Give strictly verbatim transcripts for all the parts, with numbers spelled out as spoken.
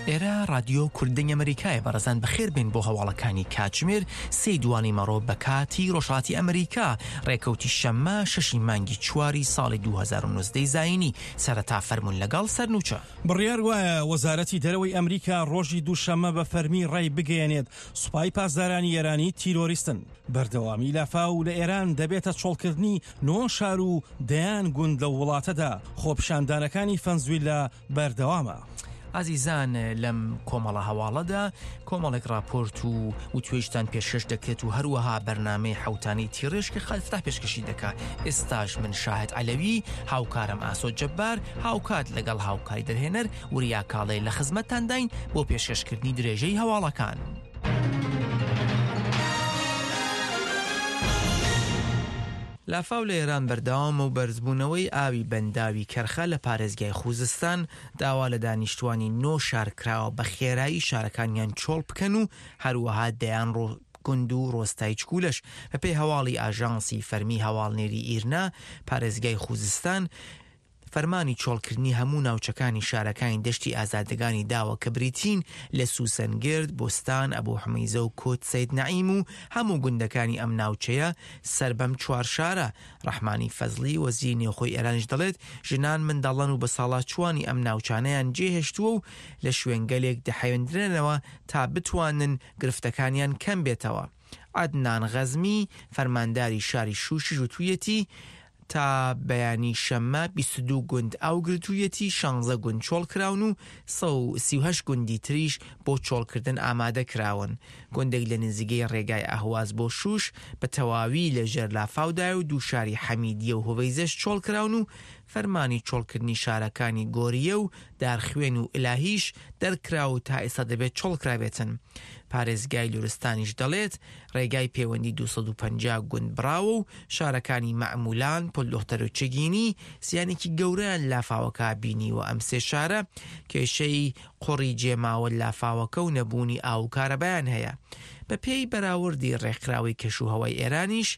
ئێرە رادیۆ کوردنی ئەمریکای بەڕێزان بەخێر بێن بۆ هەواڵەکانی کاتژمێر سێ دوانی مەڕۆ بە کاتی ڕۆژهەڵاتی ئەمریکا ڕێکەوتی شەممە شەشی مانگی چواری ساڵی دوو هەزار و نۆزدە زاینی سەرەتا فەرموون لەگەڵ سەرنووچە. بڕیار وایە وەزارەتی دەرەوەی ئەمریکا ڕۆژی دووشەممە بە فەرمی ڕێی بگەێنێت سوپای پاسدارانی ئێرانی تیرۆریستن. بەردەوامی لافاو لە ئێران دەبێتە چۆڵکردنی نۆ شار و دەیان گوند لە وڵاتەدا خۆپشاندانەکانی فەنزویلا بەردەوامە. ئازیزان لەم کۆمەڵە هەواڵەدا کۆمەڵێک راپۆرت و وتوێژتان پێشکەش دەکرێت و هەروەها بەرنامەی حوتانی تیڕێژ کە خەلفتە پێشکەشی دەکات. ئێستاش من شاهد عەلەوی هاوکارم ئاسۆ جەبار هاوکات لەگەڵ هاوکاری دەرهێنەر وریا کاڵەی لە خزمەتتان داین بۆ پێشکەشکردنی درێژەی هەواڵەکان. لافاو لە ئێران بەردەوام و بەرزبوونەوەی ئاوی بەنداوی کەرخە لە پارێزگای خوزستان داوا لە دانیشتوانی نۆ شارکراوە بە خێرایی شارەکانیان چۆڵ بکەن و هەروەها دەیان ڕۆ گوند و ڕۆستای چکولش. بەپێی هەواڵی ئاژانسی فەرمی هەواڵنێری ئیرنا پارێزگای خوزستان فەرمانی چۆڵکردنی هەموو ناوچەکانی شارەکانی دەشتی ئازادەکانی داوە کە بریتین لە سوسەنگرد، بۆستان، ئەبوو حمەیزە و کۆت سەید نەعیم و هەموو گوندەکانی ئەم ناوچەیە سەر بەم چوار شارە. ڕەحمانی فەزلی وەزیری نێوخۆی ئێرانیش دەڵێت ژنان منداڵان و بە ساڵات چوانی ئەم ناوچانەیان جێهێشتووە و لە شوێنگەلێک دەحەوێندرێنەوە تا بتوانن گرفتەکانیان کەم بێتەوە. عەدنان غەزمی فەرمانداری شاری شوشی ژوتوویەتی تا بەیانی شەممە بیست و دوو گوند ئاو گرتوویەتی شانزە گوند چۆڵ کراون و سە و سی و هەشت گوندی تریش بۆ چۆڵکردن ئامادە کراون. گوندێک لە نزیگەی ڕێگای ئەهواز بۆ شوش بە تەواوی لە ژێر لافاودای و دوو شاری حەمیدیە و هۆڤەیزەش چۆڵ کراون و فەرمانی چۆڵکردنی شارەکانی گۆریە و دارخوێن و ئلهیش دەرکرا و تا ئێستا دەبێت چۆڵکرابێتن. پارێزگای لورستانیش دەڵێت ڕێگای پەیوەندی دوو سەد و پەنجا گوند براوە و شارەکانی مەعمولان، پۆلدۆختەر و چگینی زیانێکی گەورەیان لافاوەکە بینی و ئەم سێ شارە کێشەی قۆڕی جێماوە لافاوەکە و نەبوونی ئاو و کارەبایان هەیە. بە پێی بەراوردی ڕێکخراوی کەشوهەوای ئێرانیش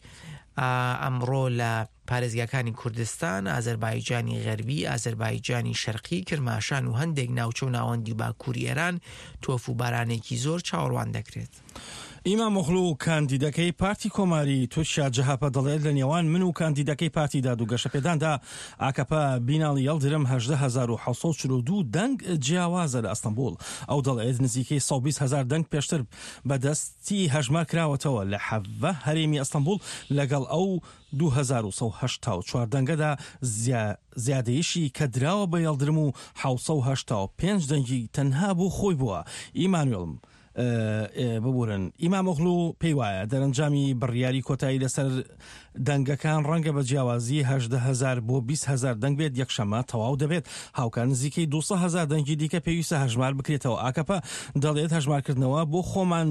ئەمڕۆ لە پارێزگاکانی کوردستان، ئازەربایجانی غەربی، ئازەربایجانی شەرقی، کرماشان و هەندێک ناوچە و ناوەندی باکووری ئێران تۆف و بارانێکی زۆر چاوەڕوان دەکرێت. ئیمام ئۆغڵو کاندیدەکەی پارتی کۆماری تورکیا جەهاپە دەڵێت لە نێوان من و کاندیدەکەی پارتی دادوگەشە پێداندا ئاکەپە بیناڵی یەڵدرم هەژدە هەزار و حەوت سەد و چل و دوو دەنگ جیاوازە لە ئەستەمبول. ئەو دەڵێت نزیکەی سەد و بیست هەزار دەنگ پێشتر بەدەستی هەژمار کراوەتەوە لە حەڤە هەرێمی ئەستەمبول لەگەڵ ئەو دوو هەزار و سەد و هەشتا و چوار دەنگەدا زیادەیەشی کە دراوە بە یەڵدرم و حەوت سەد و هەشتا و پێنج دەنگی تەنها بۆ خۆی بووە. ئیمانوێڵم ببورن ئیمام ئۆغڵو پێی وایە دەرەنجامی بڕیاری کۆتایی لەسەر دەنگەکان ڕەنگە بە جیاوازی هەژدە هەزار بۆ بیست هەزار دەنگ بێت یەکشەمە تەواو دەبێت. هاوکار نزیکەی دووسەد هەزار دەنگی دیکە پێویستە هەژمار بکرێتەوە. ئاکەپە دەڵێت هەژمارکردنەوە بۆ خۆمان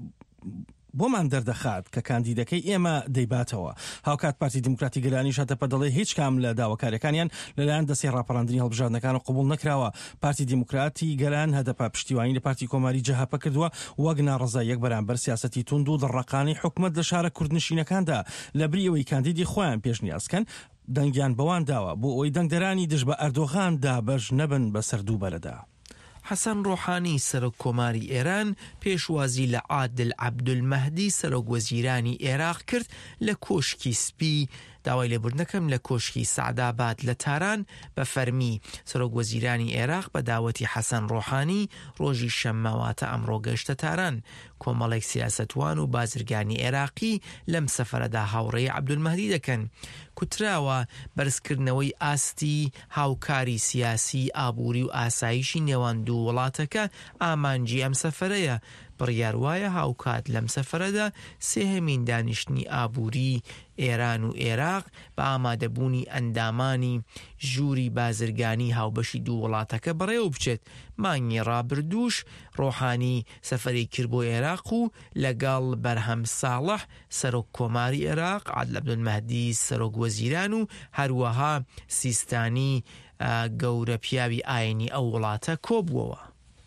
بۆمان دەردەخات کە کاندیدەکەی ئێمە دەیباتەوە. هاوکات پارتی دیموکراتی گەلانی شاتەپە دەڵێ هیچ کام لە داواکاریەکانیان لەلایەن دەستی ڕاپەڕاندنی هەڵبژاردنەکان قبول نەکراوە. پارتی دیموکراتی گەلان هەدەپە پشتیوانی لە پارتی کۆماری جەهاپە کردووە وەک ناڕەزاییەک بەرامبەر سیاسەتی توند و دڕەقانی حکومەت لە شارە کوردنشینەکاندا لە بریەوەی کاندیدی خۆیان پێشنیازکەن دەنگیان بەوان داوە بۆ ئەوی دەنگدەرانی دژ بە ئەردۆغان دابەش نەبن بە سەردووبەرەدا. حەسەن ڕۆحانی سەرۆک کۆماری ئێران پێشوازی لە عادل عەبدولمەهدی سەرۆک وەزیرانی عێراق کرد لە کۆشکی سپی. داوای لێبوردنەکەم لە کۆشکی سەعداباد لە تاران بە فەرمی سەرۆک وەزیرانی عێراق بە داوەتی حەسەن ڕۆحانی ڕۆژی شەممەواتە ئەمڕۆ گەشتە تاران. کۆمەڵێک سیاسەتوان و بازرگانی عێراقی لەم سەفەرەدا هاوڕێی عەبدولمەهدی دەکەن. کوتراوە بەرزکردنەوەی ئاستی هاوکاری سیاسی، ئابووری و ئاسایشی نێوان دوو وڵاتەکە ئامانجی ئەم سەفەرەیە. بڕیار وایە هاوکات لەم سەفەرەدا سێهەمین دانیشتنی ئابووری ئێران و عێراق بە ئامادەبوونی ئەندامانی ژووری بازرگانی هاوبەشی دوو وڵاتەکە بەڕێوە بچێت. مانگی ڕابردووش ڕۆحانی سەفەری کرد بۆ عێراق و لەگەڵ بەرهەم ساڵح سەرۆک کۆماری عێراق، عادل عەبدولمەهدی سەرۆک وەزیران و هەروەها سیستانی گەورە پیاوی ئاینی ئەو وڵاتە کۆبووەوە.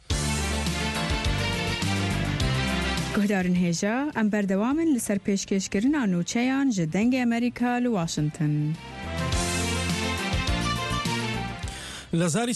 گهدارن هێژە ئەم بەردەوامن لەسەر پێشکەشکردنا نووچەیان ji dengê Amerîka li Washington. لە زاری